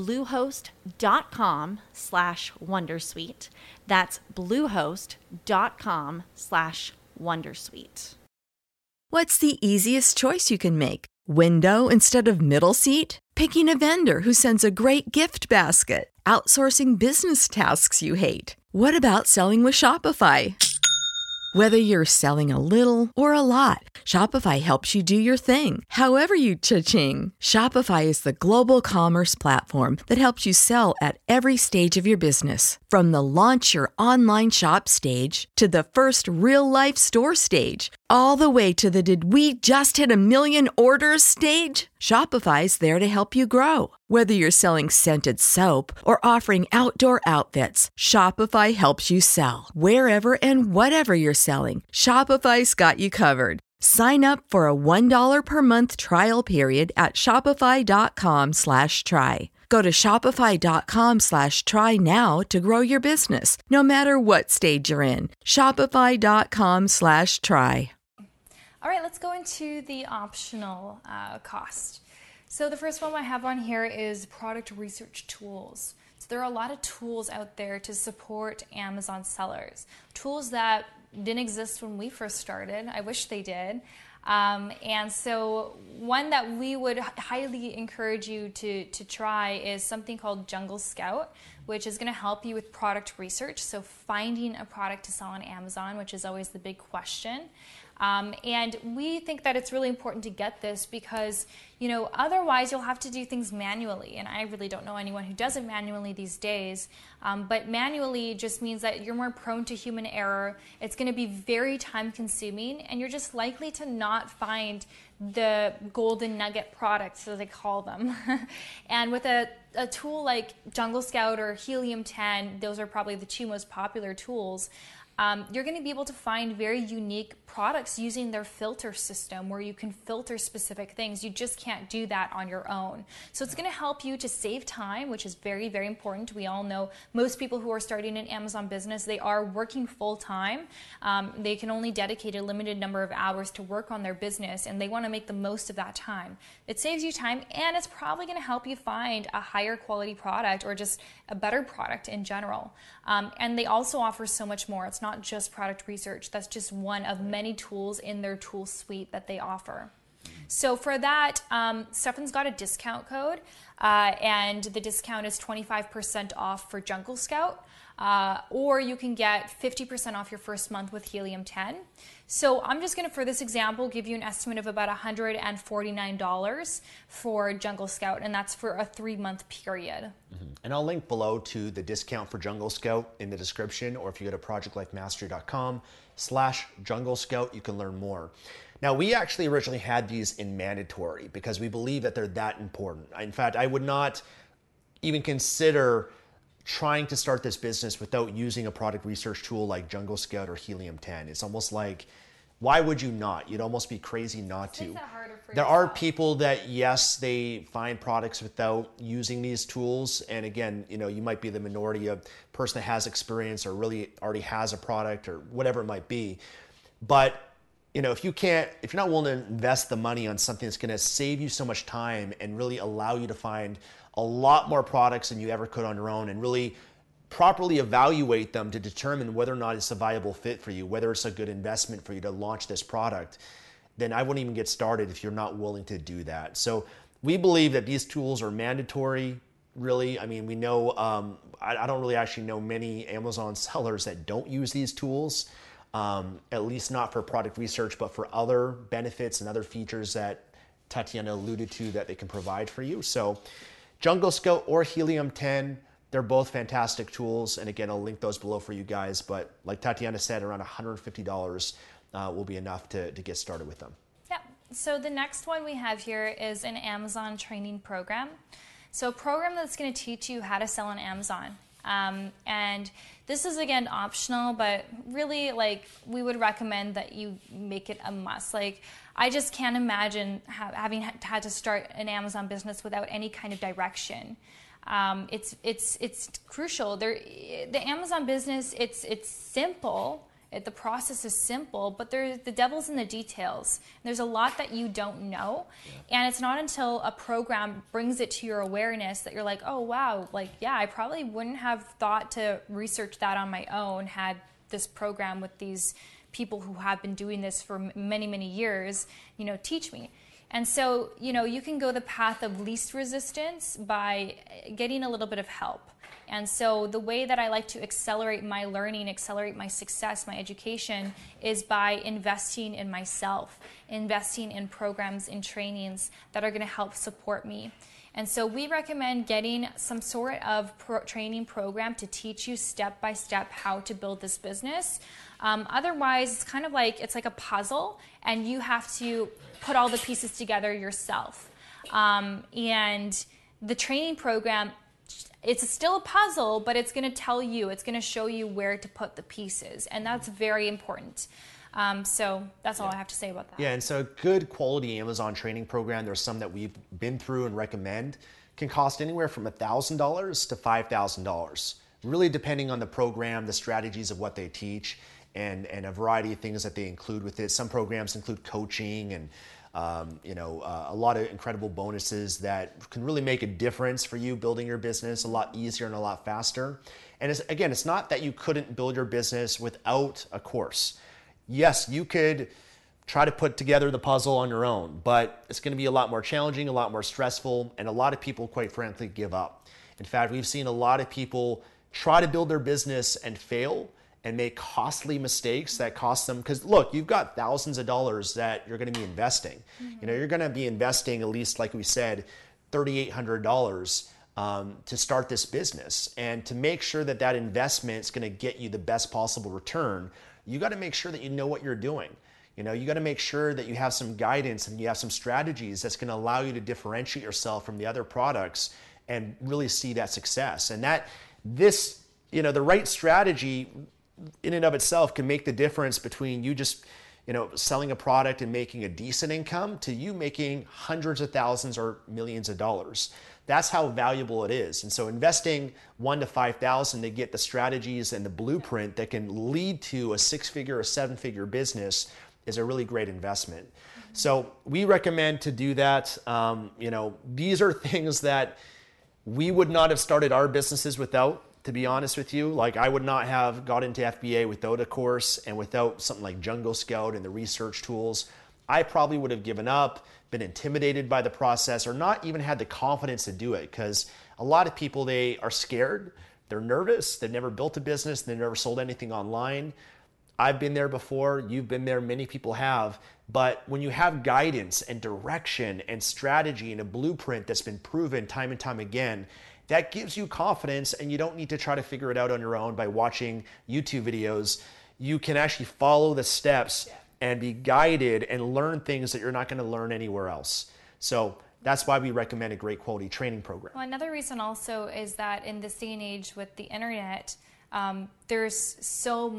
bluehost.com/wondersuite. That's bluehost.com/wondersuite. What's the easiest choice you can make? Window instead of middle seat? Picking a vendor who sends a great gift basket? Outsourcing business tasks you hate? What about selling with Shopify? Whether you're selling a little or a lot, Shopify helps you do your thing, however you cha-ching. Shopify is the global commerce platform that helps you sell at every stage of your business. From the launch your online shop stage to the first real-life store stage, all the way to the did we just hit 1 million orders stage. Shopify's there to help you grow. Whether you're selling scented soap or offering outdoor outfits, Shopify helps you sell. Wherever and whatever you're selling, Shopify's got you covered. Sign up for a $1 per month trial period at shopify.com/try. Go to shopify.com/try now to grow your business, no matter what stage you're in. Shopify.com/try. All right, let's go into the optional cost. So the first one I have on here is product research tools. So there are a lot of tools out there to support Amazon sellers. Tools that didn't exist when we first started. I wish they did. And so one that we would highly encourage you to try is something called Jungle Scout, which is going to help you with product research. So finding a product to sell on Amazon, which is always the big question. And we think that it's really important to get this because, otherwise you'll have to do things manually. And I really don't know anyone who does it manually these days. But manually just means that you're more prone to human error. It's going to be very time consuming and you're just likely to not find the golden nugget products, as they call them. And with a tool like Jungle Scout or Helium 10, those are probably the two most popular tools. You're going to be able to find very unique products using their filter system where you can filter specific things. You just can't do that on your own. So it's going to help you to save time, which is very, very important. We all know most people who are starting an Amazon business, they are working full time. They can only dedicate a limited number of hours to work on their business and they want to make the most of that time. It saves you time and it's probably going to help you find a higher quality product or just a better product in general. And they also offer so much more. It's not just product research. That's just one of many tools in their tool suite that they offer. So for that, Stefan's got a discount code, and the discount is 25% off for Jungle Scout, or you can get 50% off your first month with Helium 10. So I'm just going to, for this example, give you an estimate of about $149 for Jungle Scout, and that's for a 3-month period. And I'll link below to the discount for Jungle Scout in the description, or if you go to projectlifemastery.com/Jungle Scout, you can learn more. Now, we actually originally had these in mandatory because we believe that they're that important. In fact, I would not even consider trying to start this business without using a product research tool like Jungle Scout or Helium 10. It's almost like, why would you not? You'd almost be crazy not to. There are people that, yes, they find products without using these tools. And again, you might be the minority of person that has experience or really already has a product or whatever it might be. But if you're not willing to invest the money on something that's going to save you so much time and really allow you to find a lot more products than you ever could on your own and really properly evaluate them to determine whether or not it's a viable fit for you, whether it's a good investment for you to launch this product, then I wouldn't even get started if you're not willing to do that. So we believe that these tools are mandatory, really. I mean, we know, I don't really actually know many Amazon sellers that don't use these tools, at least not for product research, but for other benefits and other features that Tatiana alluded to that they can provide for you. So Jungle Scout or Helium 10, they're both fantastic tools. And again, I'll link those below for you guys. But like Tatiana said, around $150 will be enough to get started with them. Yeah. So the next one we have here is an Amazon training program. So a program that's going to teach you how to sell on Amazon. And this is, again, optional, but really, we would recommend that you make it a must. I just can't imagine having had to start an Amazon business without any kind of direction. It's crucial. The Amazon business, it's simple. The process is simple, but the devil's in the details. There's a lot that you don't know, and it's not until a program brings it to your awareness that you're like, oh wow, I probably wouldn't have thought to research that on my own had this program with these people who have been doing this for many, many years, teach me. And so, you can go the path of least resistance by getting a little bit of help. And so the way that I like to accelerate my learning, accelerate my success, my education, is by investing in myself, investing in programs and trainings that are going to help support me. And so we recommend getting some sort of training program to teach you step by step how to build this business. Otherwise, it's kind of like a puzzle, and you have to put all the pieces together yourself. And the training program, it's still a puzzle, but it's going to tell you, it's going to show you where to put the pieces, and that's very important. So that's all I have to say about that. Yeah, and so a good quality Amazon training program, there's some that we've been through and recommend, can cost anywhere from $1,000 to $5,000, really depending on the program, the strategies of what they teach. and a variety of things that they include with it. Some programs include coaching and a lot of incredible bonuses that can really make a difference for you building your business a lot easier and a lot faster. And it's not that you couldn't build your business without a course. Yes, you could try to put together the puzzle on your own, but it's going to be a lot more challenging, a lot more stressful, and a lot of people, quite frankly, give up. In fact, we've seen a lot of people try to build their business and fail and make costly mistakes that cost them, because look, you've got thousands of dollars that you're going to be investing. You're going to be investing at least, like we said, $3,800 to start this business. And to make sure that that investment is going to get you the best possible return, you got to make sure that you know what you're doing. You got to make sure that you have some guidance and you have some strategies that's going to allow you to differentiate yourself from the other products and really see that success. And the right strategy in and of itself can make the difference between you just, selling a product and making a decent income to you making hundreds of thousands or millions of dollars. That's how valuable it is. And so investing $1,000 to $5,000 to get the strategies and the blueprint that can lead to a 6-figure or 7-figure business is a really great investment. So we recommend to do that. These are things that we would not have started our businesses without, to be honest with you. Like, I would not have got into FBA without a course and without something like Jungle Scout and the research tools. I probably would have given up, been intimidated by the process, or not even had the confidence to do it, because a lot of people, they are scared, they're nervous, they've never built a business, they've never sold anything online. I've been there before, you've been there, many people have. But when you have guidance and direction and strategy and a blueprint that's been proven time and time again, that gives you confidence, and you don't need to try to figure it out on your own by watching YouTube videos. You can actually follow the steps and be guided and learn things that you're not going to learn anywhere else. So that's why we recommend a great quality training program. Well, another reason also is that in this day and age with the internet, there's so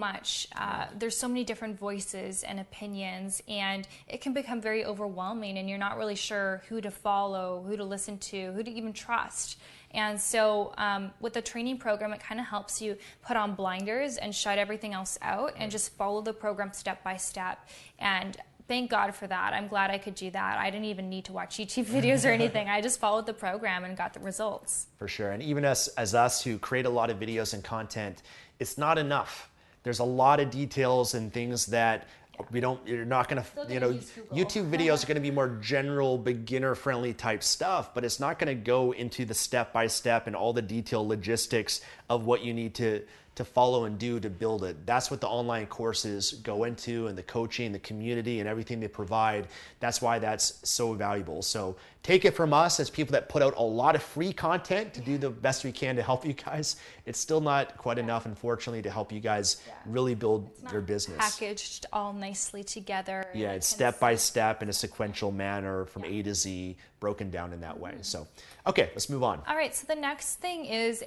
many different voices and opinions, and it can become very overwhelming, and you're not really sure who to follow, who to listen to, who to even trust. And so with the training program, it kind of helps you put on blinders and shut everything else out and just follow the program step by step. And thank God for that. I'm glad I could do that. I didn't even need to watch YouTube videos or anything. I just followed the program and got the results. For sure. And even as us who create a lot of videos and content, it's not enough. There's a lot of details and things that you're not going to, YouTube videos are going to be more general, beginner friendly type stuff, but it's not going to go into the step-by-step and all the detailed logistics of what you need to follow and do to build it. That's what the online courses go into, and the coaching, the community, and everything they provide. That's why that's so valuable. So take it from us as people that put out a lot of free content to do the best we can to help you guys. It's still not quite enough, unfortunately, to help you guys really build your business. Packaged all nicely together. Yeah, it's step by step in a sequential manner from A to Z, broken down in that way. So, okay, let's move on. All right, so the next thing is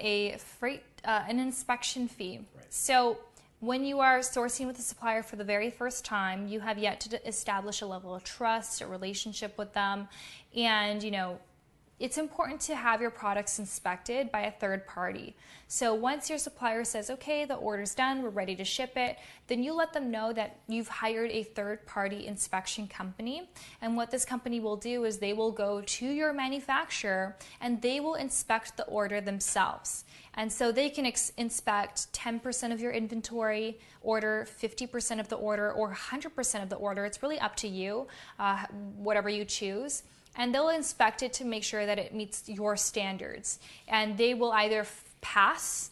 an inspection fee. Right. So when you are sourcing with a supplier for the very first time, you have yet to establish a level of trust, a relationship with them, and it's important to have your products inspected by a third party. So once your supplier says, okay, the order's done, we're ready to ship it, then you let them know that you've hired a third party inspection company. And what this company will do is they will go to your manufacturer and they will inspect the order themselves. And so they can inspect 10% of your inventory, order 50% of the order, or 100% of the order. It's really up to you, whatever you choose. And they'll inspect it to make sure that it meets your standards. And they will either pass,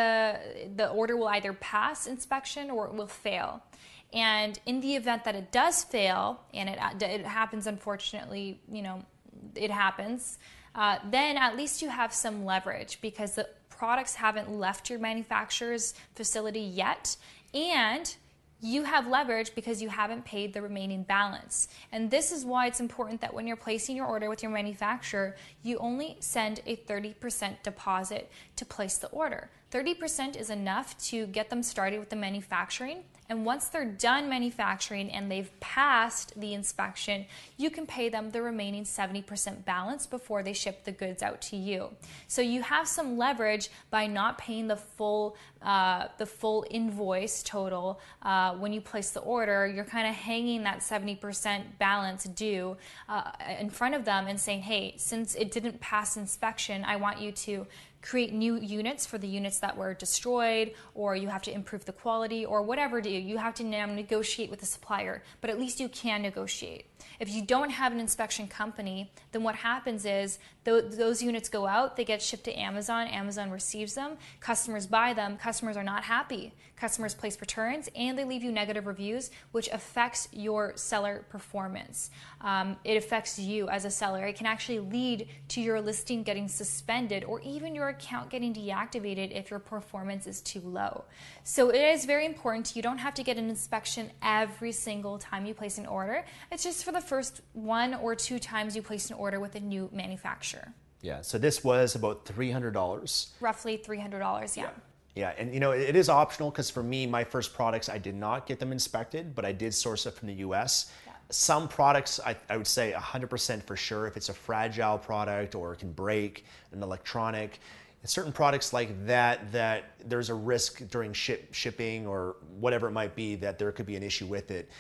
the order will either pass inspection or it will fail. And in the event that it does fail, and it happens, unfortunately, it happens, then at least you have some leverage because the products haven't left your manufacturer's facility yet, and you have leverage because you haven't paid the remaining balance. And this is why it's important that when you're placing your order with your manufacturer, you only send a 30% deposit to place the order. 30% is enough to get them started with the manufacturing. And once they're done manufacturing and they've passed the inspection, you can pay them the remaining 70% balance before they ship the goods out to you. So you have some leverage by not paying the full invoice total when you place the order. You're kind of hanging that 70% balance due in front of them and saying, hey, since it didn't pass inspection, I want you to create new units for the units that were destroyed, or you have to improve the quality, or whatever you have to now negotiate with the supplier, but at least you can negotiate. If you don't have an inspection company, then what happens is those units go out, they get shipped to Amazon, Amazon receives them, customers buy them, customers are not happy, customers place returns, and they leave you negative reviews, which affects your seller performance. It affects you as a seller. It can actually lead to your listing getting suspended, or even your account getting deactivated if your performance is too low. So it is very important. You don't have to get an inspection every single time you place an order. It's just for the first 1 or 2 times you place an order with a new manufacturer. Yeah, so this was about $300. Roughly $300, yeah. Yeah, and it is optional, because for me, my first products, I did not get them inspected, but I did source it from the US. Yeah. Some products, I would say 100% for sure, if it's a fragile product or it can break, an electronic. Certain products like that there's a risk during shipping or whatever it might be that there could be an issue with it.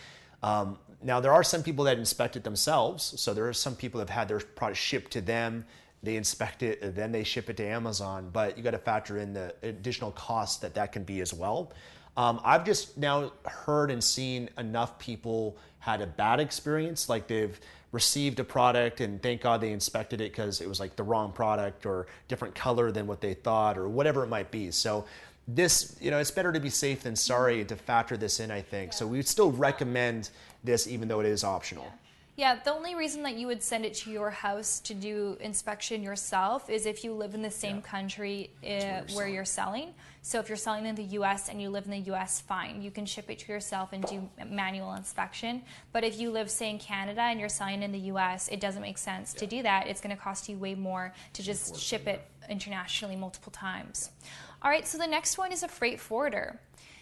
Now, there are some people that inspect it themselves. So there are some people that have had their product shipped to them. They inspect it, and then they ship it to Amazon. But you got to factor in the additional costs that can be as well. I've just now heard and seen enough people had a bad experience, like they've received a product and thank God they inspected it because it was like the wrong product or different color than what they thought or whatever it might be. So this, it's better to be safe than sorry, to factor this in, I think. Yeah. So we would still recommend this even though it is optional. Yeah, the only reason that you would send it to your house to do inspection yourself is if you live in the same country where you're selling. So if you're selling in the US and you live in the US, fine. You can ship it to yourself and do manual inspection. But if you live, say, in Canada and you're selling in the US, it doesn't make sense to do that. It's going to cost you way more to just ship it internationally multiple times. All right, so the next one is a freight forwarder.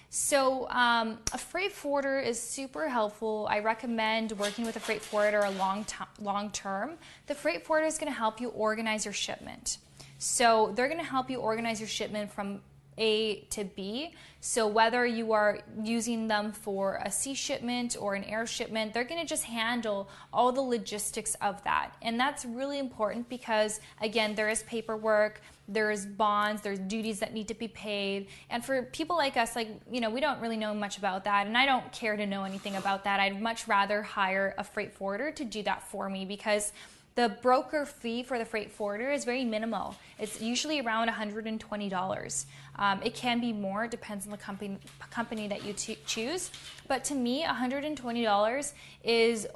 So a freight forwarder is super helpful. I recommend working with a freight forwarder long term. The freight forwarder is going to help you organize your shipment. So they're going to help you organize your shipment from A to B. So whether you are using them for a sea shipment or an air shipment, they're going to just handle all the logistics of that. And that's really important because, again, there is paperwork, there's bonds, there's duties that need to be paid. And for people like us, we don't really know much about that, and I don't care to know anything about that. I'd much rather hire a freight forwarder to do that for me because the broker fee for the freight forwarder is very minimal. It's usually around $120. It can be more, it depends on the company that you choose. But to me, $120 is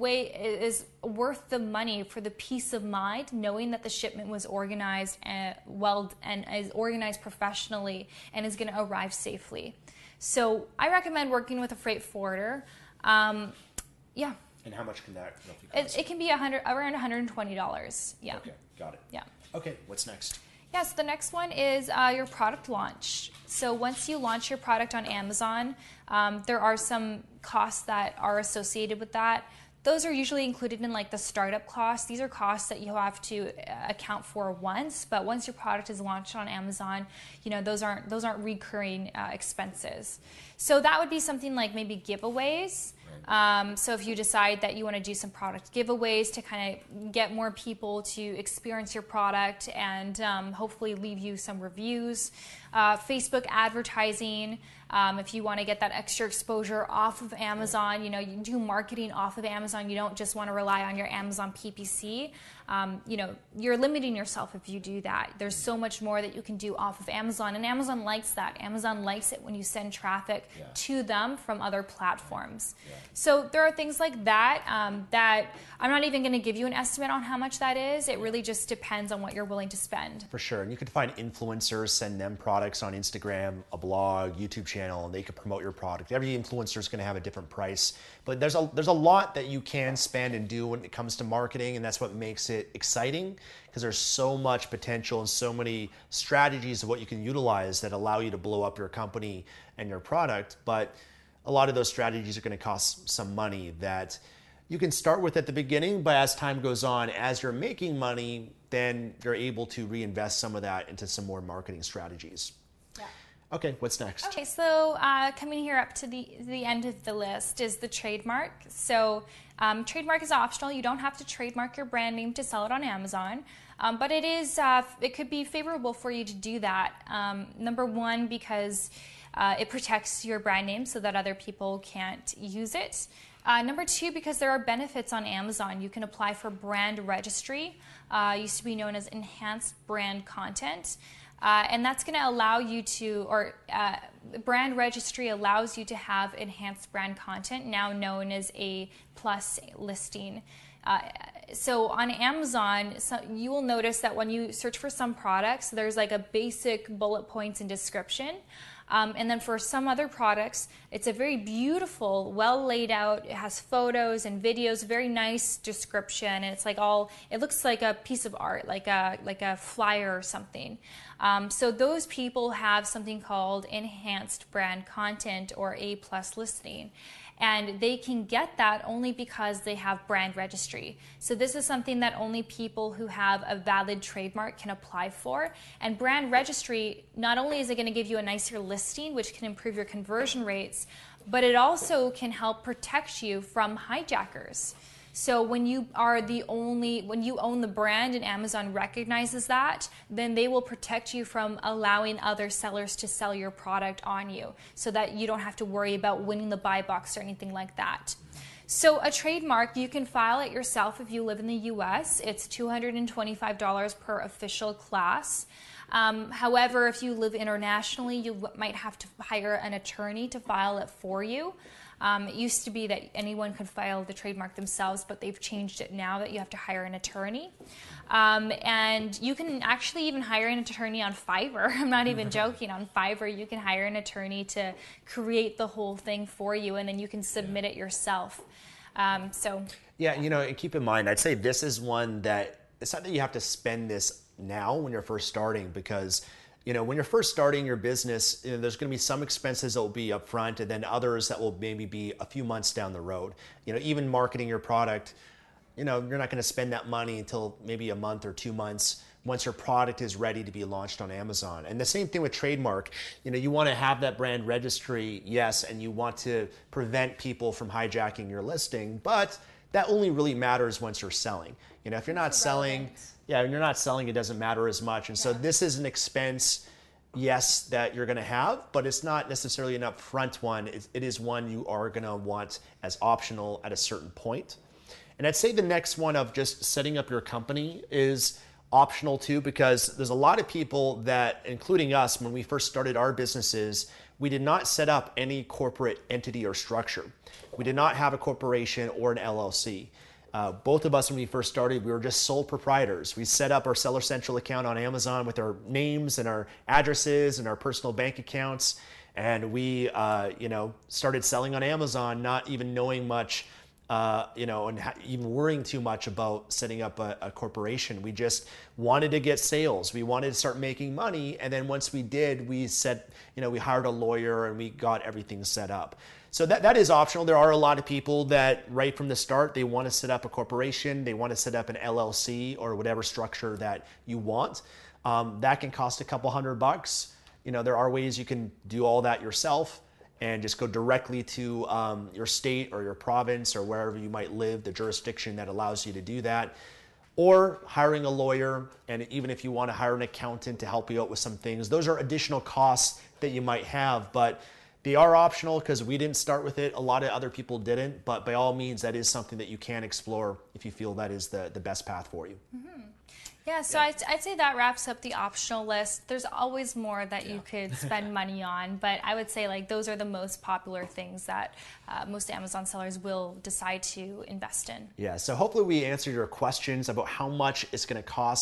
worth the money for the peace of mind, knowing that the shipment was organized and is organized professionally and is going to arrive safely. So I recommend working with a freight forwarder. Yeah. And how much can that roughly cost? It can be around $120. Yeah. Okay, got it. Yeah. Okay, what's next? Yes, the next one is your product launch. So once you launch your product on Amazon, there are some costs that are associated with that. Those are usually included in the startup costs. These are costs that you have to account for once, but once your product is launched on Amazon, those aren't recurring expenses. So that would be something like maybe giveaways. So if you decide that you want to do some product giveaways to kind of get more people to experience your product and hopefully leave you some reviews. Facebook advertising, if you want to get that extra exposure off of Amazon, you do marketing off of Amazon. You don't just want to rely on your Amazon PPC. You're limiting yourself if you do that. There's so much more that you can do off of Amazon, and Amazon likes that. Amazon likes it when you send traffic to them from other platforms. Yeah. So there are things like that that I'm not even going to give you an estimate on how much that is. It really just depends on what you're willing to spend. For sure, and you could find influencers, send them products products on Instagram, a blog, YouTube channel, and they could promote your product. Every influencer is going to have a different price, but there's a lot that you can spend and do when it comes to marketing, and that's what makes it exciting, because there's so much potential and so many strategies of what you can utilize that allow you to blow up your company and your product. But a lot of those strategies are going to cost some money that you can start with at the beginning, but as time goes on, as you're making money, then you're able to reinvest some of that into some more marketing strategies. Yeah. Okay, what's next? Okay, so coming here up to the end of the list is the trademark. So trademark is optional. You don't have to trademark your brand name to sell it on Amazon, but it could be favorable for you to do that. Number one, because it protects your brand name so that other people can't use it. Number two, because there are benefits on Amazon. You can apply for brand registry, used to be known as enhanced brand content. And that's going to allow you to, brand registry allows you to have enhanced brand content, now known as a plus listing. So on Amazon, you will notice that when you search for some products, there's like a basic bullet points and description. And then for some other products, it's a very beautiful, well laid out, it has photos and videos, very nice description, and it's like it looks like a piece of art, like a flyer or something. So those people have something called enhanced brand content, or A+ listing. And they can get that only because they have brand registry. So this is something that only people who have a valid trademark can apply for. And brand registry, not only is it going to give you a nicer listing, which can improve your conversion rates, but it also can help protect you from hijackers. So when you own the brand and Amazon recognizes that, then they will protect you from allowing other sellers to sell your product on you, so that you don't have to worry about winning the buy box or anything like that. So a trademark, you can file it yourself if you live in the US. It's $225 per official class. However, if you live internationally, you might have to hire an attorney to file it for you. It used to be that anyone could file the trademark themselves, but they've changed it now that you have to hire an attorney. And you can actually even hire an attorney on Fiverr. I'm not even joking. On Fiverr, you can hire an attorney to create the whole thing for you, and then you can submit it yourself. Yeah, and keep in mind, I'd say this is one that it's not that you have to spend this now when you're first starting, because when you're first starting your business, there's going to be some expenses that will be upfront, and then others that will maybe be a few months down the road. Even marketing your product, you're not going to spend that money until maybe a month or 2 months once your product is ready to be launched on Amazon. And the same thing with trademark. You want to have that brand registry, yes, and you want to prevent people from hijacking your listing, but that only really matters once you're selling. If you're not selling, when you're not selling, it doesn't matter as much. And so this is an expense, yes, that you're going to have, but it's not necessarily an upfront one. It is one you are going to want as optional at a certain point. And I'd say the next one of just setting up your company is optional too, because there's a lot of people that, including us, when we first started our businesses, we did not set up any corporate entity or structure. We did not have a corporation or an LLC. Both of us, when we first started, we were just sole proprietors. We set up our Seller Central account on Amazon with our names and our addresses and our personal bank accounts. And we, started selling on Amazon, not even knowing much, and even worrying too much about setting up a corporation. We just wanted to get sales. We wanted to start making money. And then once we did, we hired a lawyer and we got everything set up. So that is optional. There are a lot of people that right from the start, they want to set up a corporation, they want to set up an LLC or whatever structure that you want. That can cost a couple $100. There are ways you can do all that yourself and just go directly to your state or your province or wherever you might live, the jurisdiction that allows you to do that. Or hiring a lawyer, and even if you want to hire an accountant to help you out with some things, those are additional costs that you might have, but they are optional because we didn't start with it. A lot of other people didn't, but by all means, that is something that you can explore if you feel that is the best path for you. Mm-hmm. Yeah, so I'd say that wraps up the optional list. There's always more that you could spend money on, but I would say those are the most popular things that most Amazon sellers will decide to invest in. Yeah, so hopefully we answered your questions about how much it's going to cost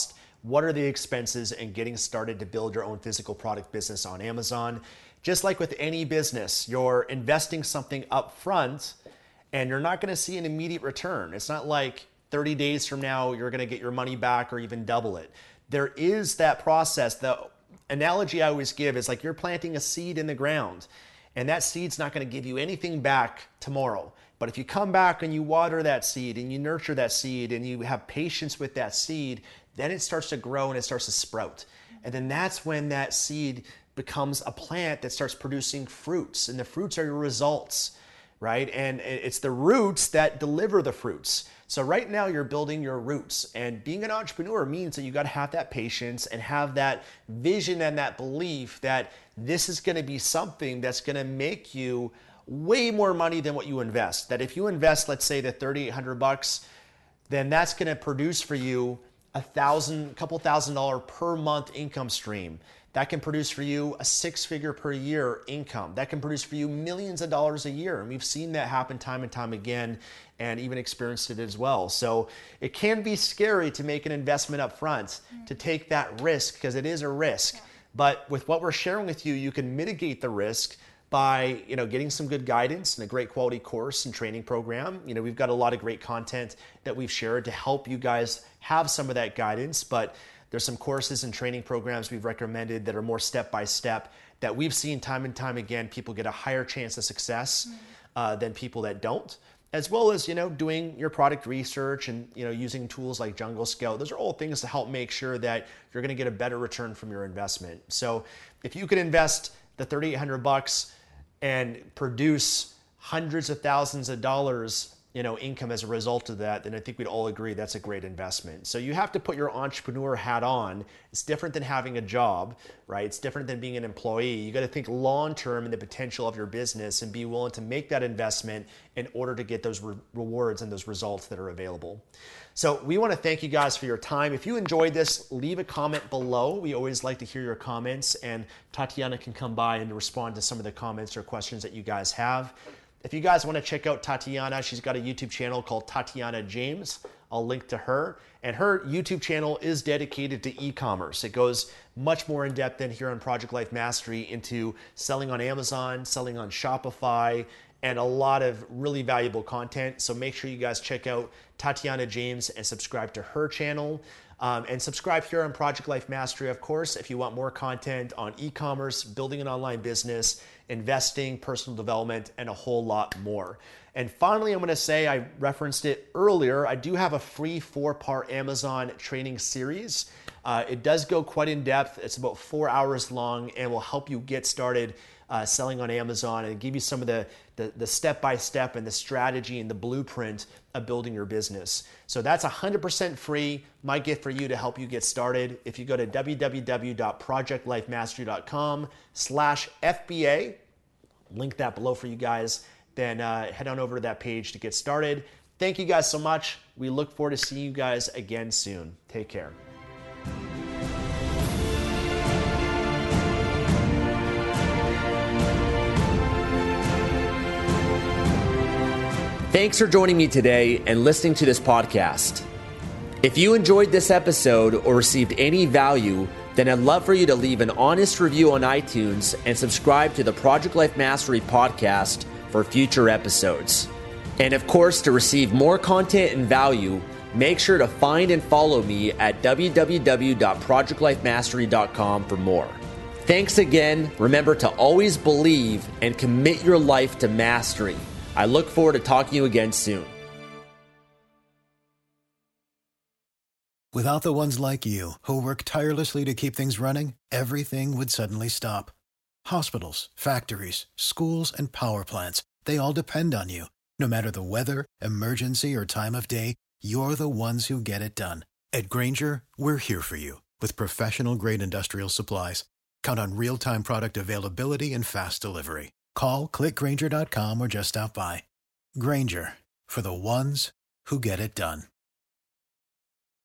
what are the expenses and getting started to build your own physical product business on Amazon. Just like with any business, you're investing something up front and you're not going to see an immediate return. It's not like 30 days from now you're going to get your money back or even double it. There is that process. The analogy I always give is like you're planting a seed in the ground, and that seed's not going to give you anything back tomorrow. But if you come back and you water that seed and you nurture that seed and you have patience with that seed, then it starts to grow and it starts to sprout. And then that's when that seed becomes a plant that starts producing fruits, and the fruits are your results, right? And it's the roots that deliver the fruits. So right now you're building your roots, and being an entrepreneur means that you got to have that patience and have that vision and that belief that this is going to be something that's going to make you way more money than what you invest. That if you invest, let's say the $3,800, then that's going to produce for you couple $1,000 per month income stream. That can produce for you a 6-figure per year income. That can produce for you millions of dollars a year. And we've seen that happen time and time again, and even experienced it as well. So it can be scary to make an investment up front, to take that risk, because it is a risk. But with what we're sharing with you, you can mitigate the risk by getting some good guidance and a great quality course and training program. We've got a lot of great content that we've shared to help you guys have some of that guidance, but there's some courses and training programs we've recommended that are more step-by-step that we've seen time and time again. People get a higher chance of success than people that don't, as well as, doing your product research and, using tools like Jungle Scout. Those are all things to help make sure that you're going to get a better return from your investment. So if you could invest the $3,800 and produce hundreds of thousands of dollars income as a result of that, then I think we'd all agree that's a great investment. So you have to put your entrepreneur hat on. It's different than having a job, right? It's different than being an employee. You got to think long-term in the potential of your business and be willing to make that investment in order to get those rewards and those results that are available. So we want to thank you guys for your time. If you enjoyed this, leave a comment below. We always like to hear your comments, and Tatiana can come by and respond to some of the comments or questions that you guys have. If you guys want to check out Tatiana, she's got a YouTube channel called Tatiana James. I'll link to her. And her YouTube channel is dedicated to e-commerce. It goes much more in depth than here on Project Life Mastery into selling on Amazon, selling on Shopify, and a lot of really valuable content. So make sure you guys check out Tatiana James and subscribe to her channel. And subscribe here on Project Life Mastery, of course, if you want more content on e-commerce, building an online business, investing, personal development, and a whole lot more. And finally, I'm going to say, I referenced it earlier, I do have a free 4-part Amazon training series. It does go quite in depth. It's about 4 hours long and will help you get started selling on Amazon and give you some of the step-by-step and the strategy and the blueprint of building your business. So that's 100% free, my gift for you to help you get started. If you go to www.projectlifemastery.com/FBA, link that below for you guys, then head on over to that page to get started. Thank you guys so much. We look forward to seeing you guys again soon. Take care. Thanks for joining me today and listening to this podcast. If you enjoyed this episode or received any value, then I'd love for you to leave an honest review on iTunes and subscribe to the Project Life Mastery podcast for future episodes. And of course, to receive more content and value, make sure to find and follow me at www.projectlifemastery.com for more. Thanks again. Remember to always believe and commit your life to mastery. I look forward to talking to you again soon. Without the ones like you, who work tirelessly to keep things running, everything would suddenly stop. Hospitals, factories, schools, and power plants, they all depend on you. No matter the weather, emergency, or time of day, you're the ones who get it done. At Grainger, we're here for you with professional-grade industrial supplies. Count on real-time product availability and fast delivery. Call, click Grainger.com, or just stop by. Grainger, for the ones who get it done.